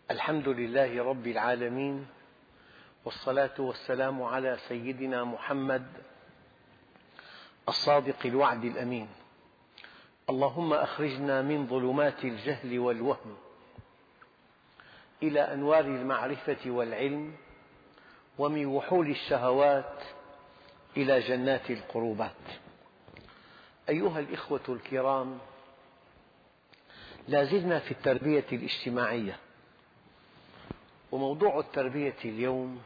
الحمد لله رب العالمين، والصلاة والسلام على سيدنا محمد الصادق الوعد الأمين. اللهم أخرجنا من ظلمات الجهل والوهم إلى أنوار المعرفة والعلم، ومن وحول الشهوات إلى جنات القربات. أيها الإخوة الكرام، لا زلنا في التربية الاجتماعية، وموضوع التربية اليوم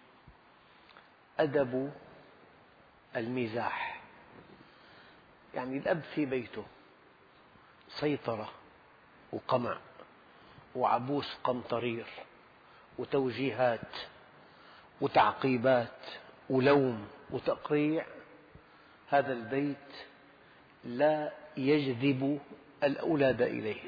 أدب المزاح. يعني الأب في بيته سيطرة وقمع وعبوس قمطرير وتوجيهات وتعقيبات ولوم وتقريع. هذا البيت لا يجذب الأولاد إليه،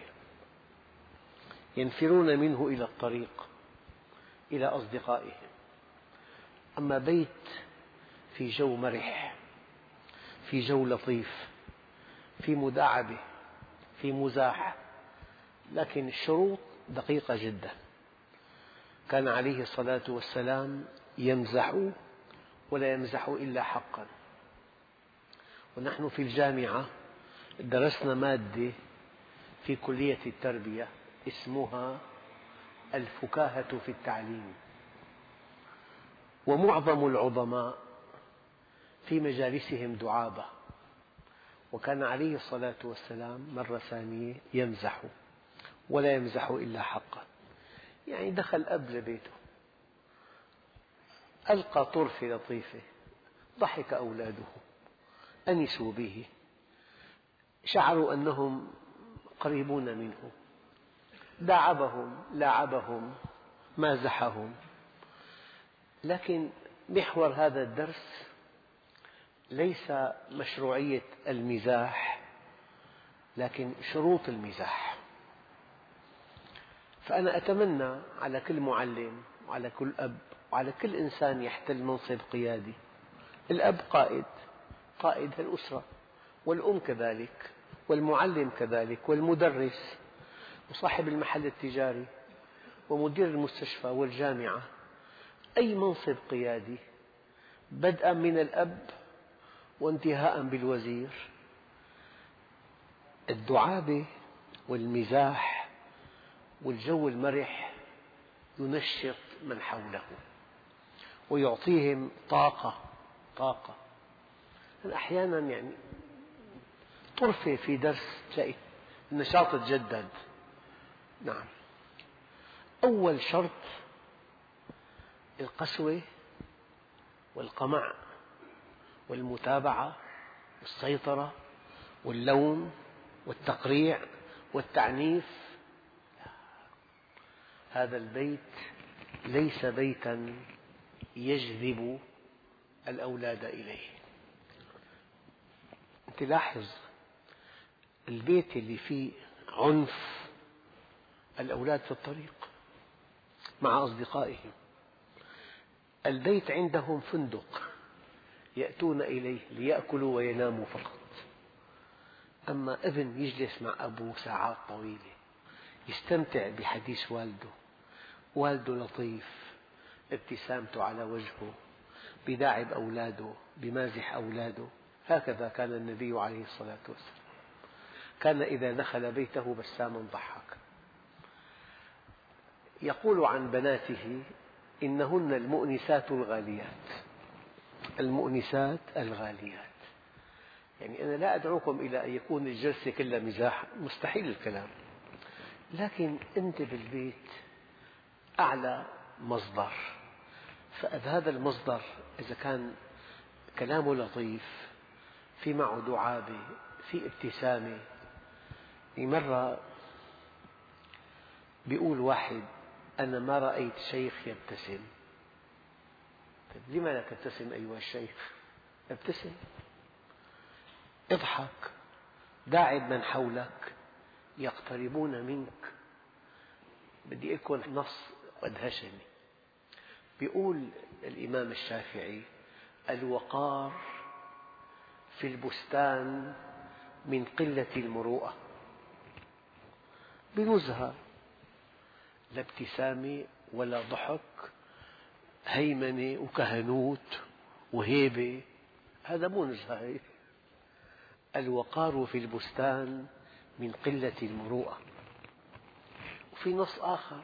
ينفرون منه إلى الطريق، إلى أصدقائهم. أما بيت في جو مرح، في جو لطيف، في مداعبة، في مزاح، لكن الشروط دقيقة جدا. كان عليه الصلاة والسلام يمزح ولا يمزح إلا حقا. ونحن في الجامعة درسنا مادة في كلية التربية اسمها الفكاهة في التعليم، ومعظم العظماء في مجالسهم دعابة، وكان عليه الصلاة والسلام مرة ثانية يمزح ولا يمزح إلا حقا. يعني دخل أب لبيته، ألقى طرفة لطيفة، ضحك أولاده، أنسوا به، شعروا أنهم قريبون منه، داعبهم، لاعبهم، مازحهم. لكن محور هذا الدرس ليس مشروعية المزاح، لكن شروط المزاح. فأنا أتمنى على كل معلم وعلى كل أب وعلى كل إنسان يحتل منصب قيادي. الأب قائد الأسرة، والأم كذلك، والمعلم كذلك، والمدرس، وصاحب المحل التجاري، ومدير المستشفى والجامعة. أي منصب قيادي بدءا من الأب وانتهاء بالوزير، الدعابة والمزاح والجو المرح ينشط من حوله ويعطيهم طاقة. أحيانا يعني طرفة في درس تلاقي النشاط تجدد. نعم، أول شرط القسوة والقمع والمتابعة والسيطرة واللوم والتقريع والتعنيف. هذا البيت ليس بيتا يجذب الأولاد إليه. أنت لاحظ، البيت اللي فيه عنف الأولاد في الطريق مع أصدقائهم. البيت عندهم فندق يأتون إليه ليأكلوا ويناموا فقط. أما ابن يجلس مع أبوه ساعات طويلة، يستمتع بحديث والده لطيف، ابتسامته على وجهه، بداعب أولاده، بمازح أولاده. هكذا كان النبي عليه الصلاة والسلام، كان إذا دخل بيته بساما ضحك. يقول عن بناته: إنهن المؤنسات الغاليات. المؤنسات الغاليات، يعني أنا لا أدعوكم إلى أن يكون الجلسة كلها مزاح، مستحيل الكلام، لكن أنت بالبيت أعلى مصدر. فهذا المصدر إذا كان كلامه لطيف، في معه دعابة، في ابتسامة. مرة بيقول واحد: أنا ما رأيت شيخ يبتسم. طيب لما لا تبتسم أيها الشيخ؟ ابتسم، اضحك، داعب من حولك يقتربون منك. بدي أكون نص أدهشني. بيقول الإمام الشافعي: الوقار في البستان من قلة المروءة. بنزهة لا ابتسامة ولا ضحك، هيمنة وكهنوت وهيبة، هذا مو نزهة. الوقار في البستان من قلة المروءة. وفي نص آخر: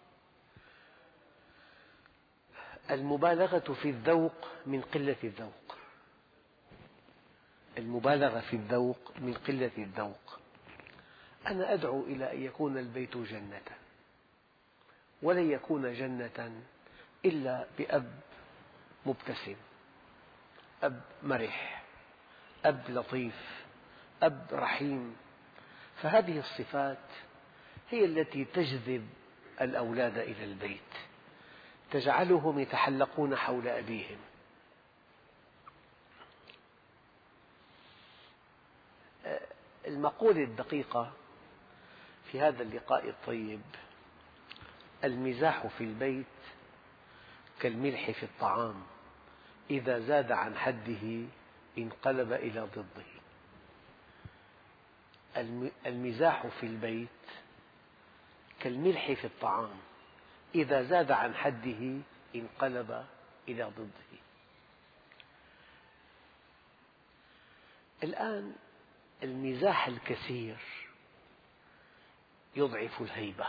المبالغة في الذوق من قلة الذوق. المبالغة في الذوق من قلة الذوق. أنا أدعو إلى أن يكون البيت جنة، ولن يكون جنة إلا بأب مبتسم، أب مرح، أب لطيف، أب رحيم. فهذه الصفات هي التي تجذب الأولاد إلى البيت، تجعلهم يتحلقون حول أبيهم. المقولة الدقيقة في هذا اللقاء الطيب: المزاح في البيت كالملح في الطعام، إذا زاد عن حده انقلب إلى ضده. المزاح في البيت كالملح في الطعام، إذا زاد عن حده انقلب إلى ضده. الآن المزاح الكثير يضعف الهيبة.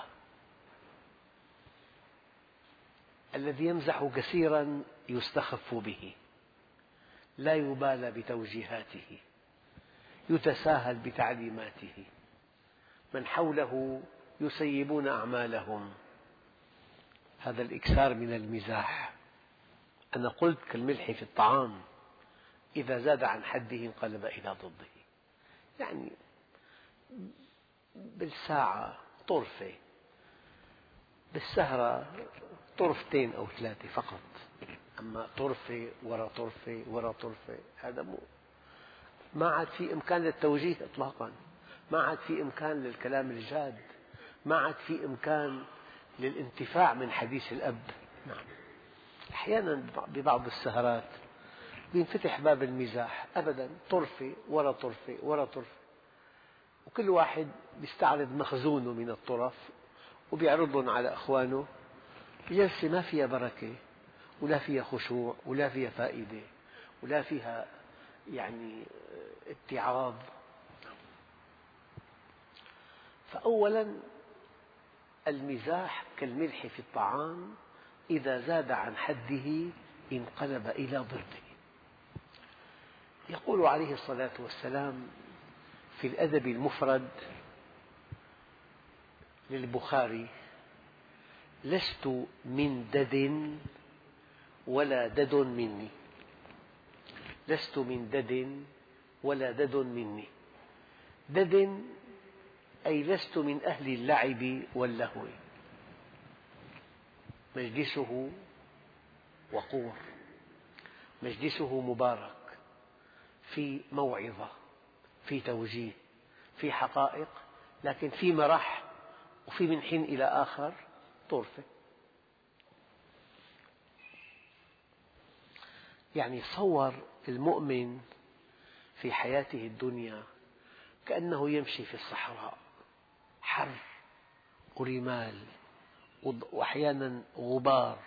الذي يمزح كثيرا يستخف به، لا يبالى بتوجيهاته، يتساهل بتعليماته، من حوله يسيبون أعمالهم. هذا الإكثار من المزاح. أنا قلت كالملح في الطعام، إذا زاد عن حده انقلب إلى ضده. يعني بالساعة طرفة، بالسهرة طرفتين أو ثلاثة فقط، أما طرفة وراء طرفة وراء طرفة، هذا ما عاد في إمكان للتوجيه إطلاقا، ما عاد في إمكان للكلام الجاد، ما عاد في إمكان للانتفاع من حديث الأب. نعم، أحيانا ببعض السهرات ينفتح باب المزاح، أبدا طرفة وراء طرفة وراء طرفة، وكل واحد يستعرض مخزونه من الطرف ويعرضهم على أخوانه. جلسة ما فيها بركة، ولا فيها خشوع، ولا فيها فائدة، ولا فيها يعني اتعاظ. فأولا المزاح كالملح في الطعام، إذا زاد عن حده انقلب إلى ضده. يقول عليه الصلاة والسلام في الأدب المفرد للبخاري: لست من دد ولا دد مني. لست من دد ولا دد مني. دد أي لست من أهل اللعب واللهو، مجلسه وقور، مجلسه مبارك، في موعظة، في توجيه، في حقائق، لكن في مرح، وفي من حين إلى آخر طرفة. يعني صور المؤمن في حياته الدنيا كأنه يمشي في الصحراء، حر ورمال وأحيانا غبار.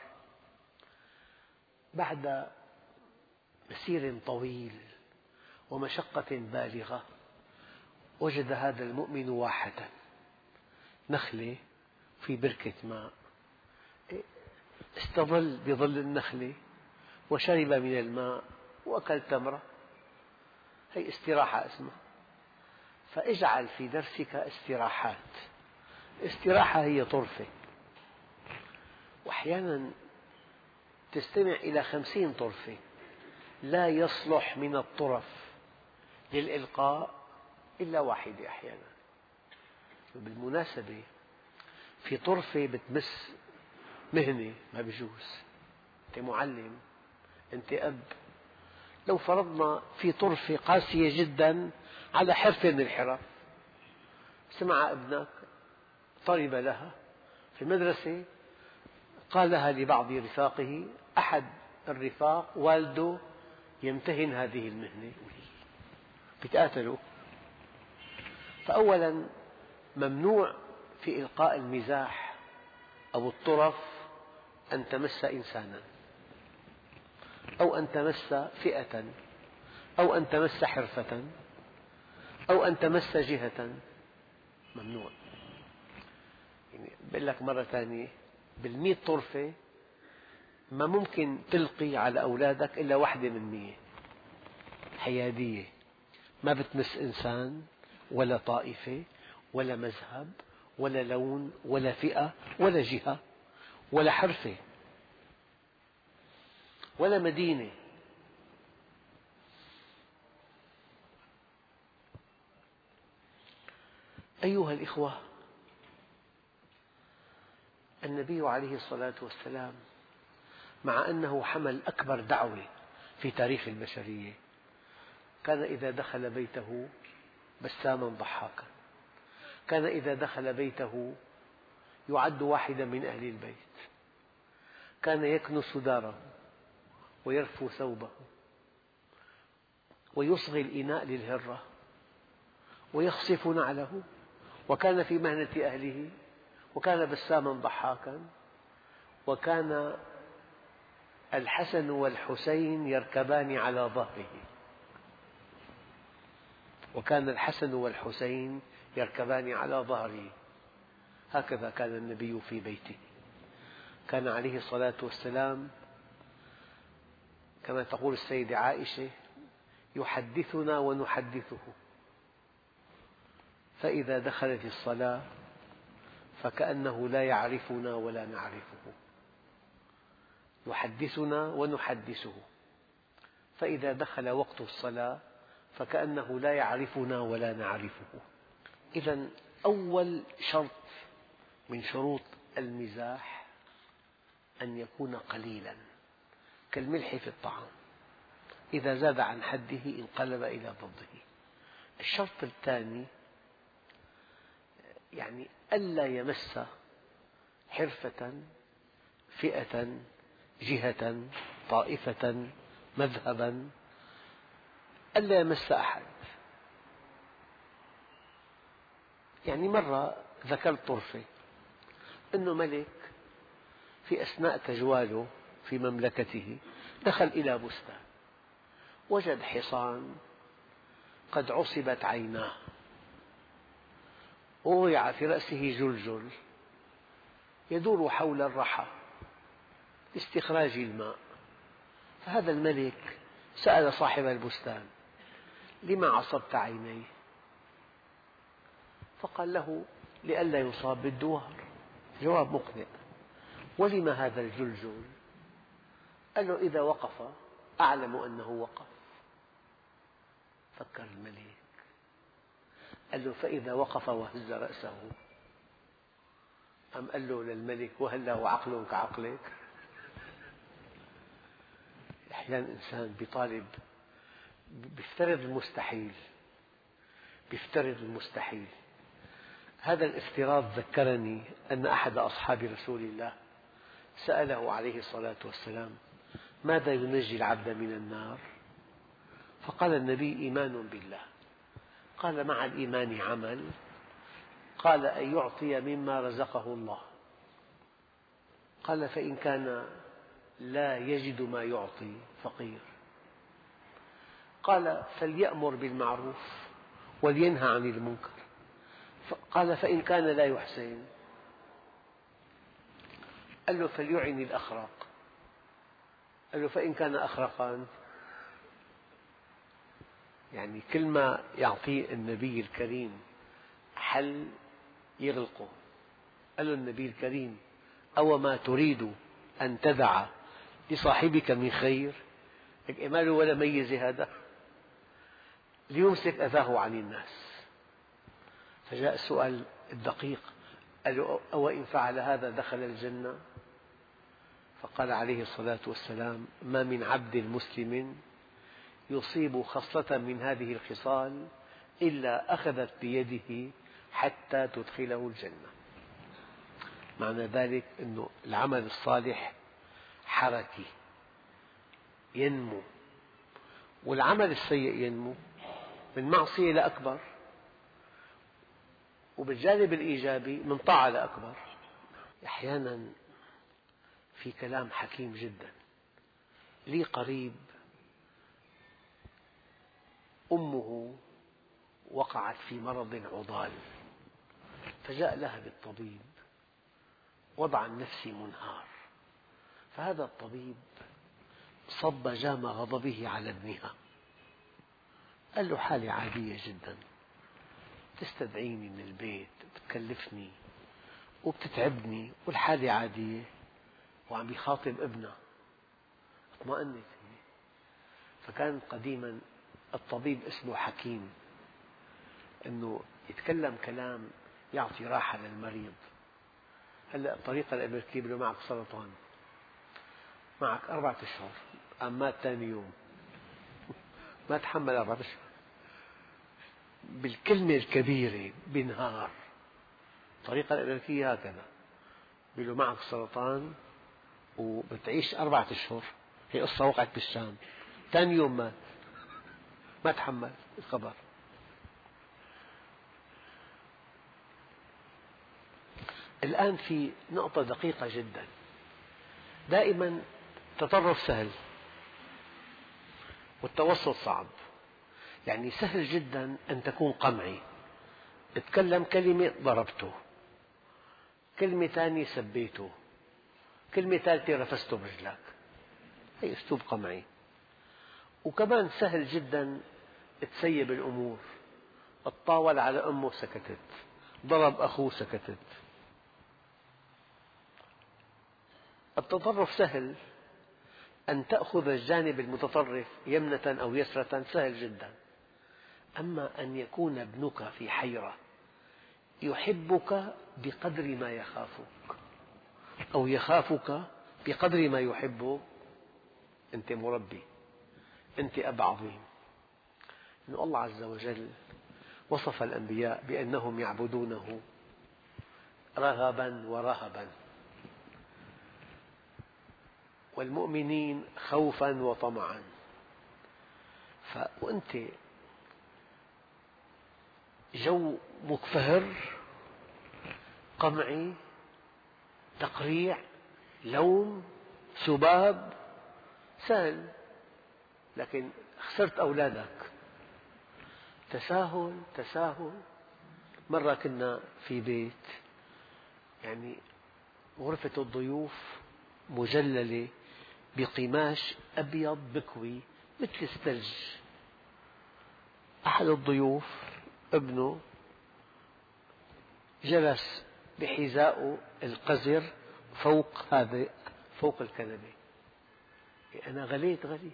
بعد مسير طويل ومشقة بالغة وجد هذا المؤمن واحة، نخلة في بركة ماء، استظل بظل النخلة وشرب من الماء وأكل تمرة. هي استراحة اسمها. فاجعل في درسك استراحات. الاستراحة هي طرفة، وأحيانا تستمع إلى 50 طرفة. لا يصلح من الطرف للإلقاء إلا واحدة أحيانا. بالمناسبة في طرفة بتمس مهنة ما بيجوز. أنت معلم، أنت أب، لو فرضنا في طرفة قاسية جدا على حرفة من الحرف، سمع ابنك طرب لها في المدرسة، قالها لبعض رفاقه، أحد الرفاق والده يمتهن هذه المهنة، بيتقاتلوا. فأولا ممنوع في إلقاء المزاح أو الطرف أن تمس إنسانا، أو أن تمس فئة، أو أن تمس حرفة، أو أن تمس جهة، ممنوع. يعني بقول لك مرة ثانية، بالمئة طرفة ما ممكن تلقي على أولادك إلا واحدة من 100 حيادية، ما بتمس إنسان ولا طائفة ولا مذهب ولا لون ولا فئة ولا جهة ولا حرفة ولا مدينة. أيها الإخوة، النبي عليه الصلاة والسلام مع أنه حمل أكبر دعوة في تاريخ البشرية، كان إذا دخل بيته بساما ضحاكا، كان إذا دخل بيته يعد واحدا من أهل البيت، كان يكنس داره ويرفو ثوبه ويصغي الإناء للهرة ويخصف نعله، وكان في مهنة أهله، وكان بساما ضحاكا، وكان الحسن والحسين يركبان على ظهره، وكان الحسن والحسين يركبان على ظهره. هكذا كان النبي في بيته، كان عليه الصلاة والسلام كما تقول السيدة عائشة: يحدثنا ونحدثه، فإذا دخلت الصلاة فكأنه لا يعرفنا ولا نعرفه، يحدثنا ونحدثه، فإذا دخل وقت الصلاة فكأنه لا يعرفنا ولا نعرفه. إذا أول شرط من شروط المزاح أن يكون قليلا كالملح في الطعام، إذا زاد عن حده انقلب إلى ضده. الشرط الثاني يعني ألا يمس حرفة، فئة، جهة، طائفة، مذهبا، ألا يمس أحد. يعني مرة ذكرت طرفة أنه ملك في أثناء تجواله في مملكته دخل إلى بستان، وجد حصان قد عصبت عيناه، ووضع في رأسه جلجل يدور حول الرحى لاستخراج الماء. فهذا الملك سأل صاحب البستان: لما عصبت عينيه؟ فقال له: لئلا يصاب بالدوار. جواب مقنع. ولم هذا الجلجل؟ قال له: إذا وقف أعلم أنه وقف. فكر الملك، قال له: فإذا وقف وهز رأسه؟ أم قال له للملك: وهل له عقل كعقلك؟ أحيانا الإنسان بيطالب، بيفترض المستحيل. هذا الافتراض ذكرني أن أحد أصحاب رسول الله سأله عليه الصلاة والسلام: ماذا ينجي العبد من النار؟ فقال النبي: إيمان بالله. قال: مع الإيمان عمل؟ قال: أن يعطي مما رزقه الله. قال: فإن كان لا يجد ما يعطي فقير. قال: فليأمر بالمعروف ولينهى عن المنكر. قال: فإن كان لا يحسن؟ قال له: فليعن الأخرق. قال له: فإن كان أخرقا؟ يعني كل ما يعطيه النبي الكريم حل يغلقه. قال له النبي الكريم: أو ما تريد أن تدع لصاحبك من خير؟ ما له ولا ميزة هذا، ليمسك أذاه عن الناس. فجاء السؤال الدقيق: قال له: أو إن فعل هذا دخل الجنة؟ فقال عليه الصلاة والسلام: ما من عبد مسلم يصيب خصلة من هذه الخصال إلا أخذت بيده حتى تدخله الجنة. معنى ذلك أن العمل الصالح حركي ينمو، والعمل السيء ينمو من معصية لأكبر، وبالجانب الإيجابي من طاعة لأكبر. أحيانا في كلام حكيم جدا. لي قريب أمه وقعت في مرض عضال، فجاء لها بالطبيب، وضعا نفسي منهار، فهذا الطبيب صب جام غضبه على ابنها، قال له حالي عادية جدا، تستدعيني من البيت وبتكلفني وبتتعبني والحالة عادية، وعم يخاطب ابنها. اطمأنت هي. فكان قديما الطبيب اسمه حكيم، أنه يتكلم كلام يعطي راحة للمريض. هلأ الطريقة الأمريكية بيقولوا معك سرطان، معك 4 أشهر، قام مات ثاني يوم، ما تحمل 4 أشهر. بالكلمة الكبيرة بينهار. الطريقة الأمريكية هكذا، بيقولوا معك سرطان وبتعيش 4 أشهر. هي قصة وقعت بالشام، ثاني يوم مات، ما تحمل الخبر. الآن في نقطة دقيقة جدا. دائما التطرف سهل والتوسط صعب. يعني سهل جدا أن تكون قمعي، تكلم كلمة ضربته، كلمة ثانية سبيته، كلمة ثالثة رفسته برجلك، هي أسلوب قمعي. وكمان سهل جدا تسيب الأمور، تطاول على أمه سكتت، ضرب أخوه سكتت. التطرف سهل، أن تأخذ الجانب المتطرف يمنة أو يسرة سهل جدا. أما أن يكون ابنك في حيرة، يحبك بقدر ما يخافك، أو يخافك بقدر ما يحبك، أنت مربي، أنت أب عظيم. إن الله عز وجل وصف الأنبياء بأنهم يعبدونه رغبا ورهبا، والمؤمنين خوفا وطمعا. وأنت جو مكفهر، قمعي، تقريع، لوم، سباب، سهل، لكن خسرت أولادك. تساهل تساهل. مرة كنا في بيت، يعني غرفة الضيوف مجللة بقماش أبيض بكوي مثل الثلج. أحد الضيوف ابنه جلس بحذائه القذر فوق الكنبة. أنا غليت غلي.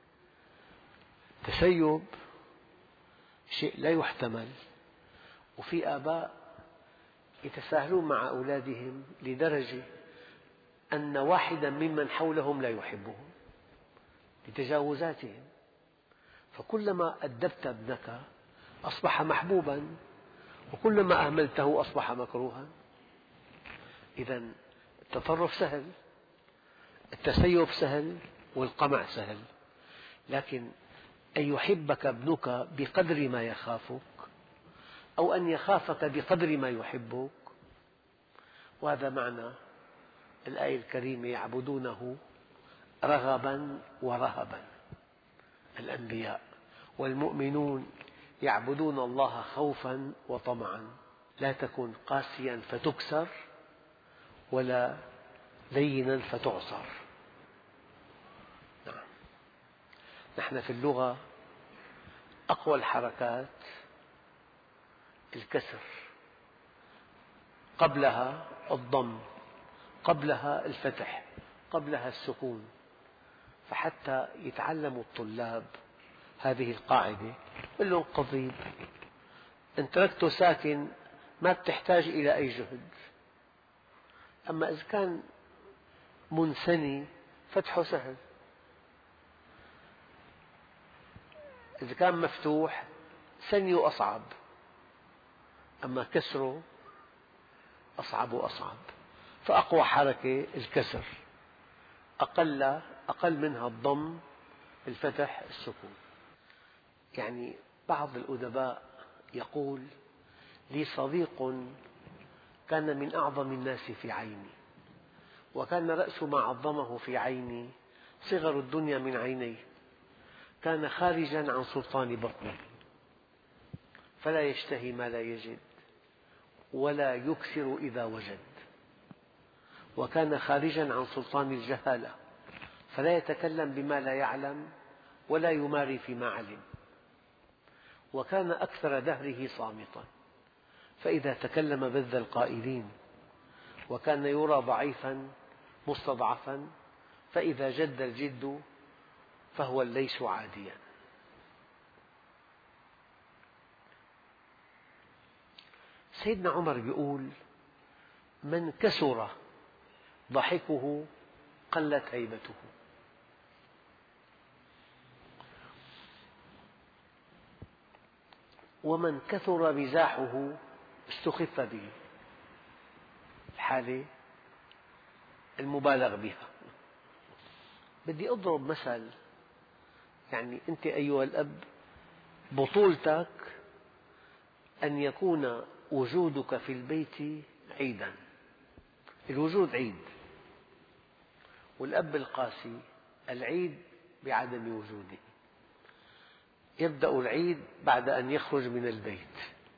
تسيب شيء لا يحتمل. وفي آباء يتساهلون مع أولادهم لدرجة أن واحدا ممن حولهم لا يحبهم لتجاوزاتهم. فكلما أدبت ابنك أصبح محبوبا، وكلما أهملته أصبح مكروها. إذا التطرف سهل، التسيب سهل، والقمع سهل. لكن أن يحبك ابنك بقدر ما يخافك، أو أن يخافك بقدر ما يحبك، وهذا معنى الآية الكريمة يعبدونه رغبا ورهبا. الأنبياء والمؤمنون يعبدون الله خوفا وطمعا. لا تكن قاسيا فتكسر، ولا لينا فتعصر. نعم. نحن في اللغة أقوى الحركات الكسر، قبلها الضم، قبلها الفتح، قبلها السكون. فحتى يتعلم الطلاب هذه القاعدة، قل لهم قضيب، إن تركته ساكن ما تحتاج إلى أي جهد. أما إذا كان منثني فتحه سهل، إذا كان مفتوح ثنيه أصعب، أما كسره أصعب وأصعب. فأقوى حركة الكسر، أقل منها الضم، الفتح، السكون. يعني بعض الأدباء يقول: لي صديق كان من أعظم الناس في عيني، وكان رأس ما عظمه في عيني صغر الدنيا من عينيه، كان خارجا عن سلطان بطنه، فلا يشتهي ما لا يجد ولا يكثر إذا وجد، وكان خارجا عن سلطان الجهالة، فلا يتكلم بما لا يعلم ولا يماري فيما علم، وكان أكثر دهره صامتا، فإذا تكلم بذ القائلين، وكان يرى ضعيفا مستضعفا، فإذا جد الجد فهو الليث عاديا. سيدنا عمر يقول: من كثر ضحكه قلت هيبته. ومن كثر مزاحه استخف به، الحالة المبالغ بها. بدي أضرب مثل، يعني أنت أيها الأب بطولتك أن يكون وجودك في البيت عيدا، الوجود عيد، والأب القاسي العيد بعدم وجوده، يبدأ العيد بعد أن يخرج من البيت،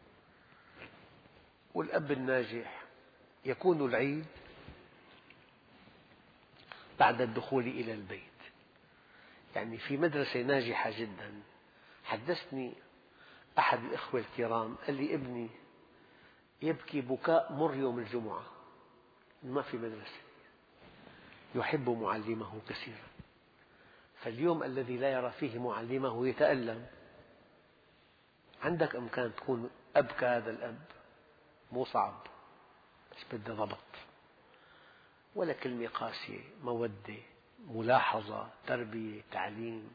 والأب الناجح يكون العيد بعد الدخول إلى البيت. يعني في مدرسة ناجحة جدا، حدثني أحد الأخوة الكرام قال لي: ابني يبكي بكاء مر يوم الجمعة، ما في مدرسة، يحب معلمه كثيرا، فاليوم الذي لا يرى فيه معلمه يتألم. عندك إمكان تكون أب كهذا الأب، مو صعب، بس بدها ضبط، ولا كلمة قاسية، مودة، ملاحظة، تربية، تعليم.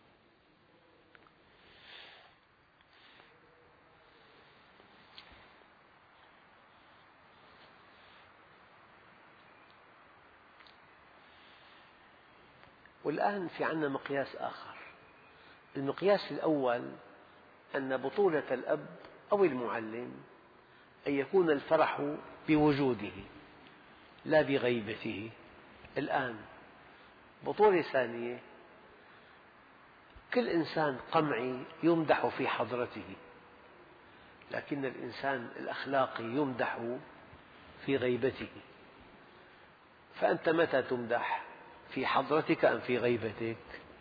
والآن في عندنا مقياس آخر. المقياس الأول أن بطولة الأب أو المعلم أن يكون الفرح بوجوده لا بغيبته. الآن بطولة ثانية، كل إنسان قمعي يمدح في حضرته، لكن الإنسان الأخلاقي يمدح في غيبته. فأنت متى تمدح؟ في حضرتك أم في غيبتك؟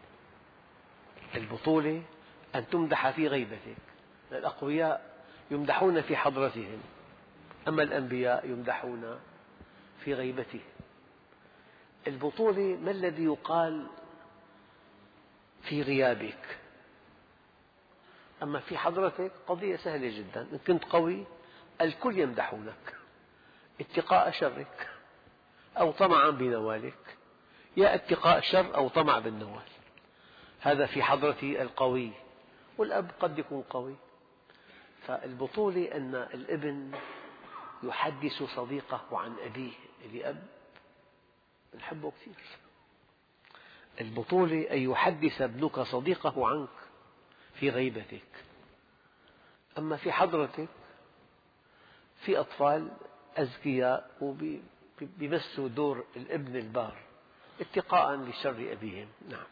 البطولة أن تمدح في غيبتك. الأقوياء يمدحون في حضرتهم، أما الأنبياء يمدحون في غيبتهم. البطولة ما الذي يقال في غيابك، أما في حضرتك قضية سهلة جدا. إن كنت قوي الكل يمدحونك اتقاء شرك أو طمعا بنوالك، يا اتقاء شر أو طمع بالنوال، هذا في حضرة القوي، والأب قد يكون قوي. فالبطولة أن الابن يحدث صديقه عن أبيه، اللي أب نحبه كثير. البطولة أن يحدث ابنك صديقه عنك في غيبتك. أما في حضرتك في أطفال أذكياء وبيمثلوا دور الابن البار اتقاء لشر أبيهم. نعم.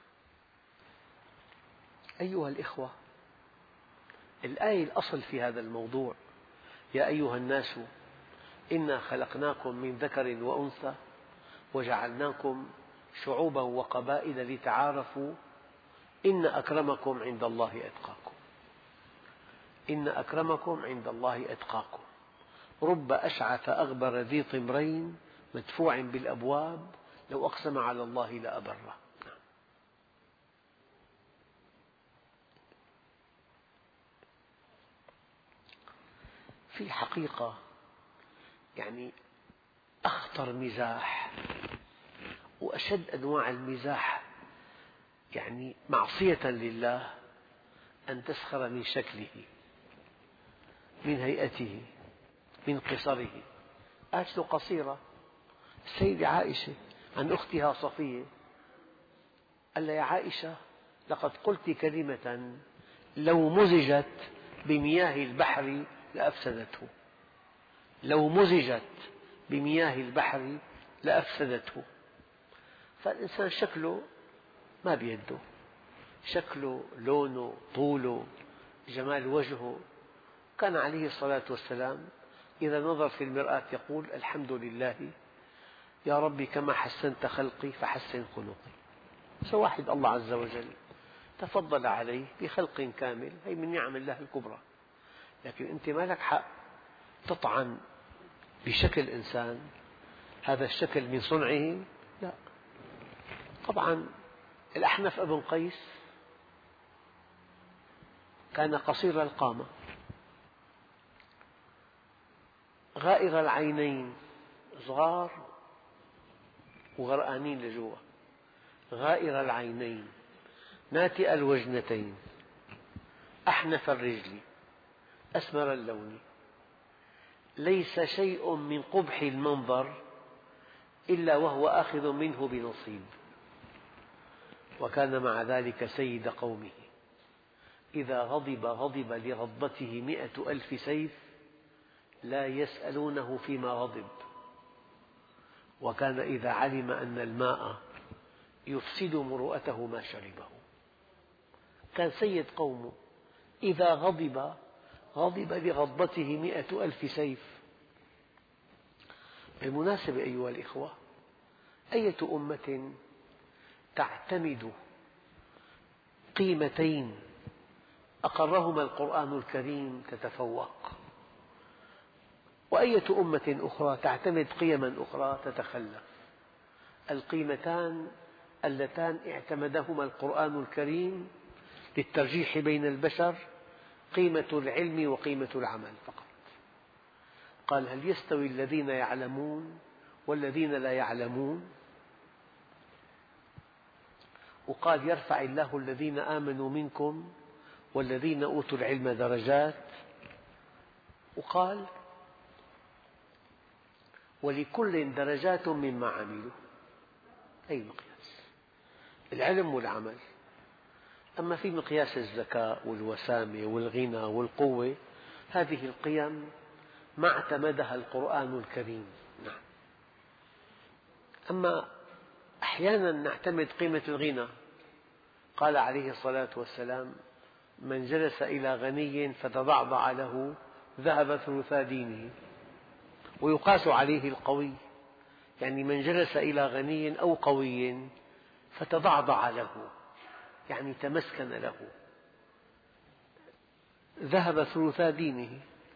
أيها الإخوة، الآية الأصل في هذا الموضوع: يا أيها الناس إنا خلقناكم من ذكر وأنثى وجعلناكم شعوبا وقبائل لتعارفوا إن أكرمكم عند الله أتقاكم. إن أكرمكم عند الله أتقاكم. رب أشعث أغبر ذي طمرين مدفوع بالأبواب لو أقسم على الله لأبره. في حقيقة يعني أخطر مزاح وأشد أنواع المزاح، يعني معصية لله، أن تسخر من شكله، من هيئته، من قصره. قالت له قصيرة السيدة عائشة عن أختها صفية، قال لها: يا عائشة لقد قلت كلمة لو مزجت بمياه البحر لأفسدته. لو مزجت بمياه البحر لأفسدته. فالإنسان شكله ما بيده، شكله، لونه، طوله، جمال وجهه. كان عليه الصلاة والسلام إذا نظر في المرآة يقول: الحمد لله يا ربي كما حسنت خلقي فحسن خلقي. فواحد الله عز وجل تفضل عليه بخلق كامل، هي من نعم الله الكبرى. لكن أنت ما لك حق تطعن بشكل إنسان، هذا الشكل من صنعه؟ لا. طبعا الأحنف ابن قيس كان قصير القامة غائر العينين، صغار وغرقانين لجوا، غائر العينين ناتئ الوجنتين أحنف الرجل أسمر اللون، ليس شيء من قبح المنظر إلا وهو آخذ منه بنصيب. وكان مع ذلك سيد قومه، إذا غضب لغضبته 100,000 سيف لا يسألونه فيما غضب. وكان إذا علم أن الماء يفسد مروءته ما شربه. كان سيد قومه إذا غضب لغضبته 100,000 سيف. بالمناسبة أيها الإخوة، أية أمة تعتمد قيمتين أقرهما القرآن الكريم تتفوق، وأية أمة أخرى تعتمد قيما أخرى تتخلف. القيمتان اللتان اعتمدهما القرآن الكريم للترجيح بين البشر قيمة العلم وقيمة العمل فقط. قال: هل يستوي الذين يعلمون والذين لا يعلمون؟ وقال: يرفع الله الذين آمنوا منكم والذين أوتوا العلم درجات. وقال: ولكل درجات مما عملوا. أي مقياس العلم والعمل. أما في مقياس الذكاء والوسامة والغنى والقوة، هذه القيم ما اعتمدها القرآن الكريم. نعم. أما أحيانا نعتمد قيمة الغنى. قال عليه الصلاة والسلام: من جلس إلى غني فتضعضع له ذهب ثلثا دينه. ويقاس عليه القوي، يعني من جلس إلى غني أو قوي فتضعضع له، يعني تمسكن له، ذهب ثلثا دينه.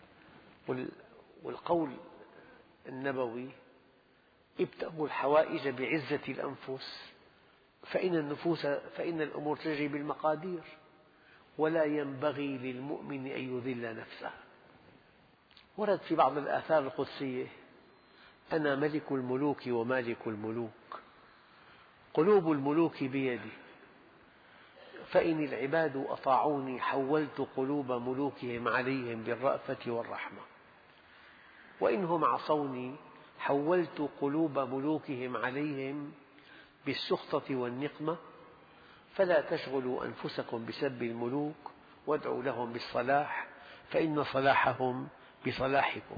والقول النبوي: ابتغوا الحوائج بعزة الأنفس فإن الأمور تجري بالمقادير، ولا ينبغي للمؤمن أن يذل نفسه. ورد في بعض الآثار القدسية: أنا ملك الملوك ومالك الملوك، قلوب الملوك بيدي، فإن العباد أطاعوني حولت قلوب ملوكهم عليهم بالرأفة والرحمة، وإنهم عصوني حولت قلوب ملوكهم عليهم بالسخطة والنقمة، فلا تشغلوا أنفسكم بسب الملوك وادعوا لهم بالصلاح فإن صلاحهم بصلاحكم.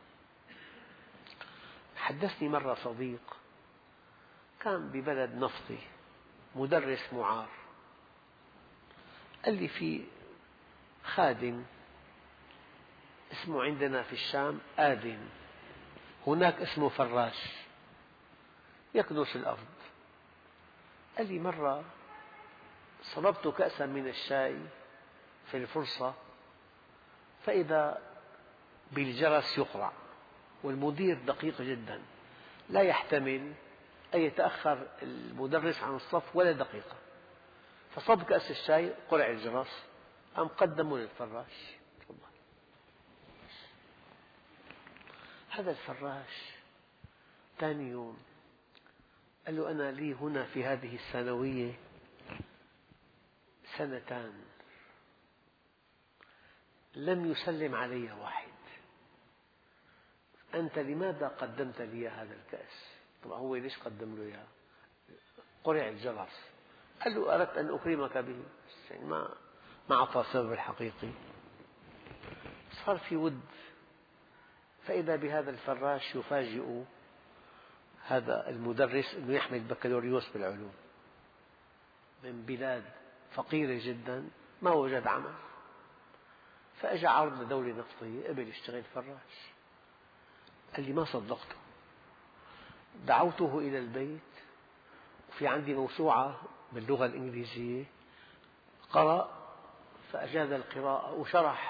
حدثني مرة صديق كان ببلد نفطي مدرس معار، قال لي: في خادم اسمه عندنا في الشام آدم، هناك اسمه فراش يكنس الأرض. قال لي: مرة صببت كأسا من الشاي في الفرصة فإذا بالجرس يقرع، والمدير دقيق جدا لا يحتمل أن يتأخر المدرس عن الصف ولا دقيقة، فصب كأس الشاي قرع الجرس، قام قدمه للفراش. هذا الفراش ثاني يوم قال له: أنا لي هنا في هذه الثانوية 2 سنين لم يسلم علي واحد، أنت لماذا قدمت لي هذا الكأس؟ طبعا هو ليش قدم له إياه؟ قرع الجرس. قال له: أردت أن أكرمك به، يعني ما أعطى السبب الحقيقي. صار في ود فإذا بهذا الفراش يفاجئ هذا المدرس أنه يحمل بكالوريوس بالعلوم من بلاد فقيرة جدا، ما وجد عمل، فأجى عرض لدولة نفطية قبل يشتغل فراش. قال لي ما صدقته، دعوته إلى البيت وفي عندي موسوعة باللغة الإنجليزية، قرأ فأجاد القراءة وشرح.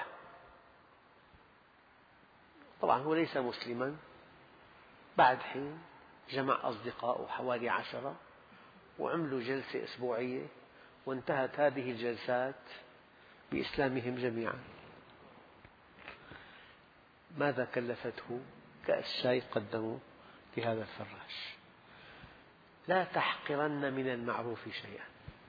طبعا هو ليس مسلما. بعد حين جمع أصدقائه حوالي 10 وعملوا جلسة أسبوعية، وانتهت هذه الجلسات بإسلامهم جميعا. ماذا كلفته؟ كأس شاي قدموا لهذا الفراش. لا تحقرن من المعروف شيئا.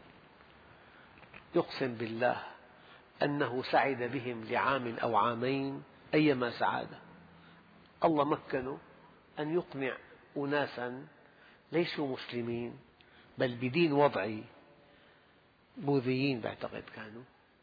يقسم بالله أنه سعد بهم لعام أو عامين أيما سعادة. الله مكنه أن يقنع أناسا ليسوا مسلمين بل بدين وضعي، بوذيين بعتقد كانوا،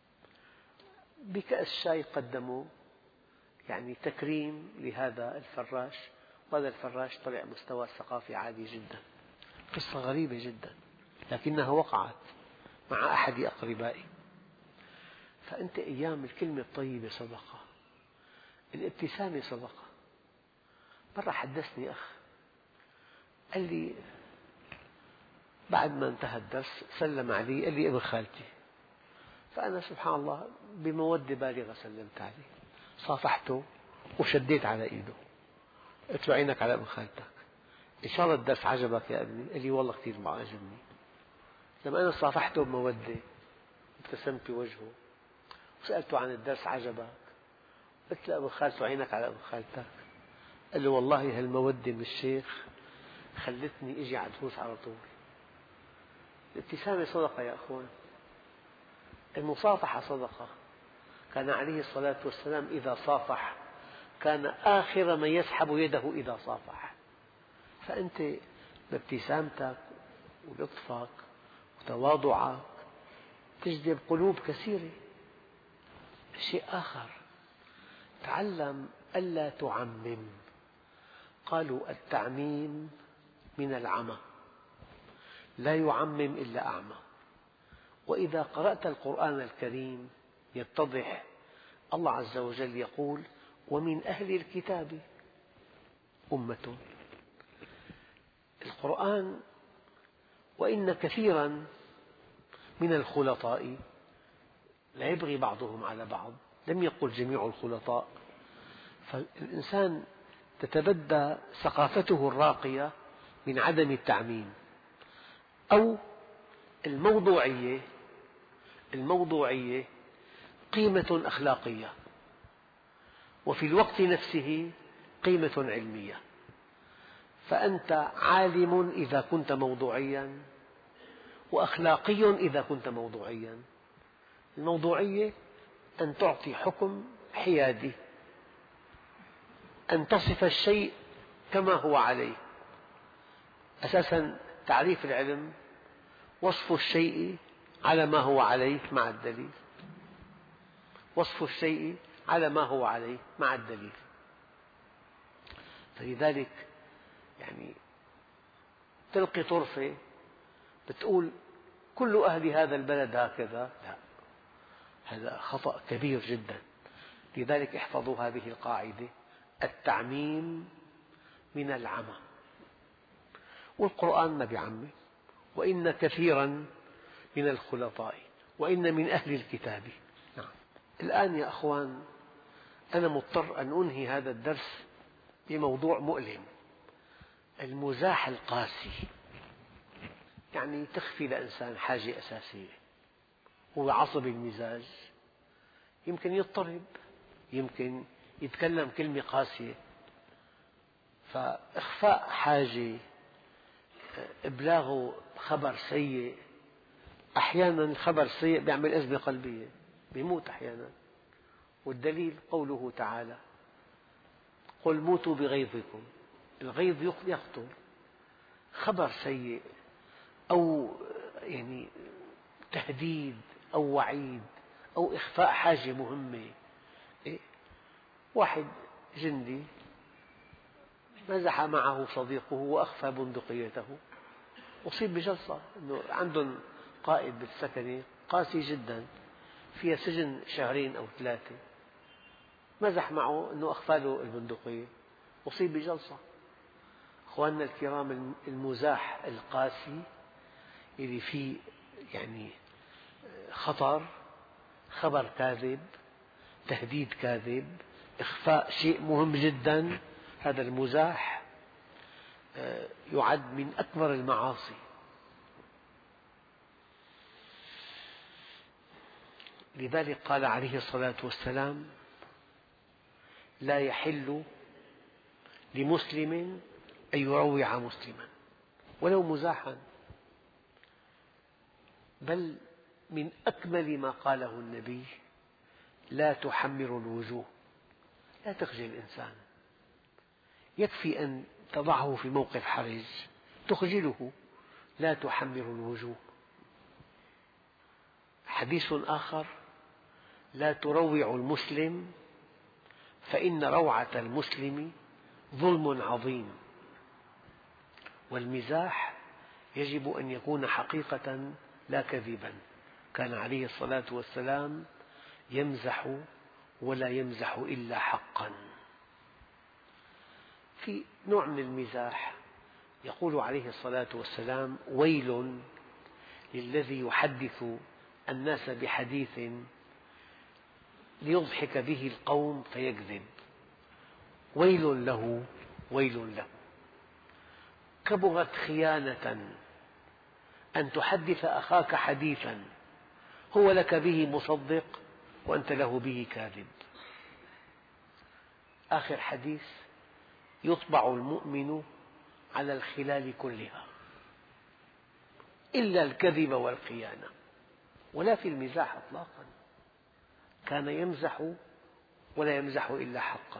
بكأس شاي قدموا يعني تكريم لهذا الفراش، وهذا الفراش طلع مستوى ثقافي عالي جدا. قصة غريبة جدا لكنها وقعت مع أحد أقربائي. فأنت أيام الكلمة الطيبة صدقة، الابتسامة صدقة. مرة حدثني أخ قال لي بعد ما انتهى الدرس سلم علي، قال لي ابن خالتي، فأنا سبحان الله بمودة بالغة سلمت عليه، صافحته وشديت على إيده، قلت له عينك على ابن خالتك، إن شاء الله الدرس عجبك يا ابني؟ قال لي والله كثير ما عجبني. لما أنا صافحته بمودة ابتسمت بوجهه وسألته عن الدرس عجبك؟ قلت له ابن خالته عينك على ابن خالتك. قال له والله هالمودة من الشيخ خلتني أجي على الدروس على طول. الابتسامة صدقة يا أخوان، المصافحة صدقة. كان عليه الصلاة والسلام إذا صافح كان آخر من يسحب يده إذا صافح. فأنت بابتسامتك ولطفك وتواضعك تجذب قلوب كثيرة. شيء آخر، تعلم ألا تعمم. قالوا التعميم من العمى، لا يعمم إلا أعمى. وإذا قرأت القرآن الكريم يتضح الله عز وجل يقول ومن أهل الكتاب أمة. القرآن وإن كثيرا من الخلطاء لا يبغي بعضهم على بعض، لم يقل جميع الخلطاء. فالإنسان تتبدى ثقافته الراقية من عدم التعميم أو الموضوعية قيمة أخلاقية، وفي الوقت نفسه قيمة علمية. فأنت عالم إذا كنت موضوعيا، وأخلاقي إذا كنت موضوعيا. الموضوعية أن تعطي حكم حيادي، أن تصف الشيء كما هو عليه. أساسا تعريف العلم وصف الشيء على ما هو عليه مع الدليل، وصف الشيء على ما هو عليه مع الدليل. فلذلك يعني تلقي طرفة بتقول كل أهل هذا البلد هكذا، لا، هذا خطأ كبير جدا. لذلك احفظوا هذه القاعدة: التعميم من العمى. والقرآن ما يعمم، وإن كثيرا من الخلطاء وإن من أهل الكتاب. نعم. الآن يا أخوان أنا مضطر أن أنهي هذا الدرس بموضوع مؤلم: المزاح القاسي. يعني تخفي لإنسان حاجة أساسية، هو عصبي المزاج، يمكن يضطرب، يمكن يتكلم كلمة قاسية. فإخفاء حاجة، إبلاغ خبر سيء، أحيانا الخبر السيء يعمل أزمة قلبية، يموت أحيانا. والدليل قوله تعالى: قل موتوا بغيظكم. الغيظ يقتل. خبر سيء أو يعني تهديد أو وعيد أو إخفاء حاجة مهمة. واحد جندي مزح معه صديقه وأخفى بندقيته، أصيب بجلطة. أنه عندهم قائد بالسكنة قاسي جدا، فيها سجن 2 أو 3، مزح معه أنه أخفى له البندقية، أصيب بجلطة. أخواننا الكرام، المزاح القاسي اللي فيه يعني خطر، خبر كاذب، تهديد كاذب، إخفاء شيء مهم جدا، هذا المزاح يعد من أكبر المعاصي. لذلك قال عليه الصلاة والسلام: لا يحل لمسلم أن يروع مسلما ولو مزاحا. بل من أكمل ما قاله النبي: لا تحمر الوجوه، لا تخجل الإنسان، يكفي أن تضعه في موقف حرج تخجله، لا تحمر الوجوه. حديث آخر: لا تروع المسلم فإن روعة المسلم ظلم عظيم. والمزاح يجب أن يكون حقيقة لا كذبا. كان عليه الصلاة والسلام يمزح ولا يمزح إلا حقا. في نوع من المزاح يقول عليه الصلاة والسلام: ويل للذي يحدث الناس بحديث ليضحك به القوم فيكذب، ويل له ويل له. كبرت خيانة أن تحدث أخاك حديثا هو لك به مصدق وأنت له به كاذب. آخر حديث: يطبع المؤمن على الخلال كلها إلا الكذب والخيانة. ولا في المزاح إطلاقا، كان يمزح ولا يمزح إلا حقا.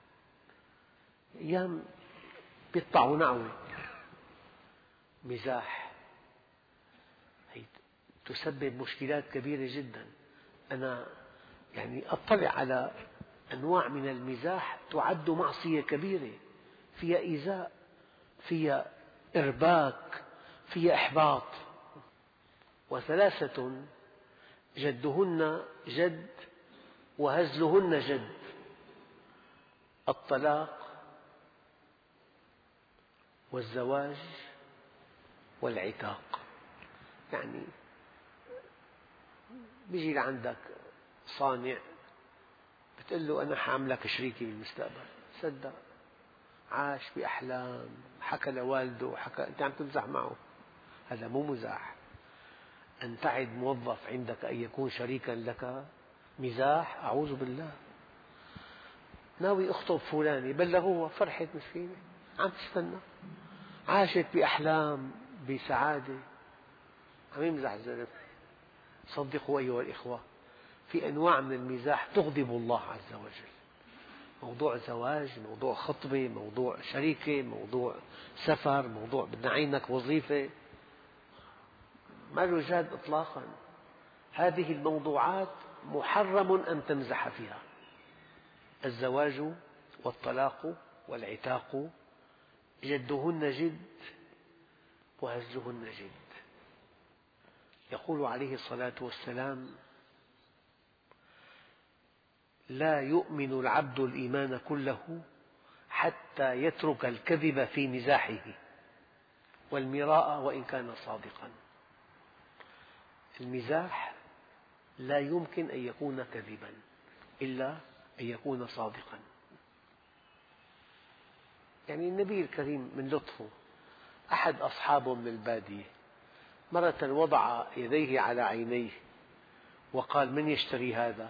أيام يقطعوا نعوي مزاح، هي تسبب مشكلات كبيرة جدا. أنا أطلع على أنواع من المزاح تعد معصية كبيرة، فيها إيذاء، فيها إرباك، فيها إحباط. وثلاثة جدهن جد وهزلهن جد: الطلاق والزواج والعتاق. بيجي لعندك صانع بتقول له: أنا حأعملك شريكي بالمستقبل، صدق، عاش بأحلام، حكى لوالده، أنت عم تمزح معه. هذا مو مزاح. أن تعد موظف عندك أن يكون شريكا لك مزاح، أعوذ بالله. ناوي أخطب فلانة، بلغوها، فرحت مسكينة عم تستنى، عاشت بأحلام بسعادة، عم يمزح الزلمة. صدقوا أيها الإخوة، في أنواع من المزاح تغضب الله عز وجل. موضوع زواج، موضوع خطبة، موضوع شركة، موضوع سفر، موضوع بدنا عينك وظيفة، ما له جاد إطلاقا. هذه الموضوعات محرم أن تمزح فيها: الزواج والطلاق والعتاق جدهن جد وهزلهن جد. يقول عليه الصلاة والسلام: لا يؤمن العبد الإيمان كله حتى يترك الكذب في مزاحه والمراء وإن كان صادقا. المزاح لا يمكن أن يكون كذبا إلا أن يكون صادقا. النبي الكريم من لطفه، أحد أصحابه من البادية مرة وضع يديه على عينيه وقال: من يشتري هذا؟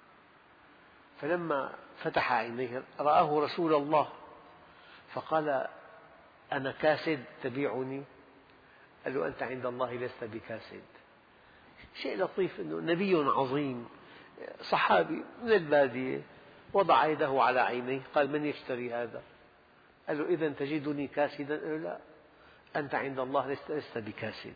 فلما فتح عينيه رآه رسول الله، فقال: أنا كاسد تبيعني؟ قال له: أنت عند الله لست بكاسد. شيء لطيف أنه نبي عظيم صحابي من البادية وضع يده على عينيه قال: من يشتري هذا؟ قال له: إذا تجدني كاسدا؟ قال له: لا، أنت عند الله لست بكاسد.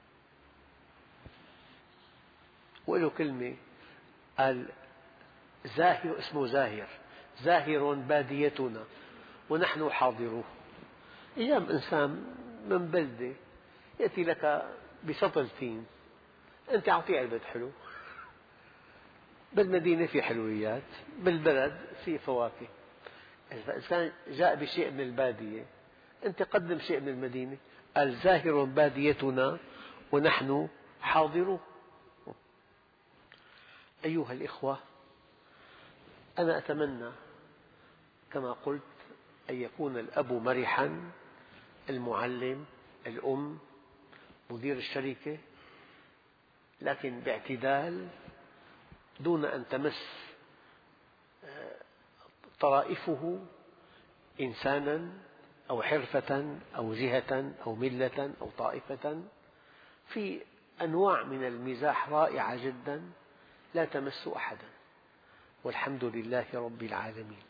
وله كلمة قال: زاهر، اسمه زاهر، زاهر باديتنا ونحن حاضروه. أيام إنسان من بلدة يأتي لك بسطل تين، أنت أعطيه علبة حلو. بالمدينة في حلويات، بالبلد في فواكه. إذا كان جاء بشيء من البادية أنت قدم شيء من المدينة. قال زاهر باديتنا ونحن حاضروه. أيها الإخوة، أنا أتمنى كما قلت أن يكون الأب مرحا، المعلم، الأم، مدير الشركة، لكن باعتدال دون أن تمس طرائفه إنسانا أو حرفة أو جهة أو ملة أو طائفة. في أنواع من المزاح رائعة جدا لا تمس أحدا، والحمد لله رب العالمين.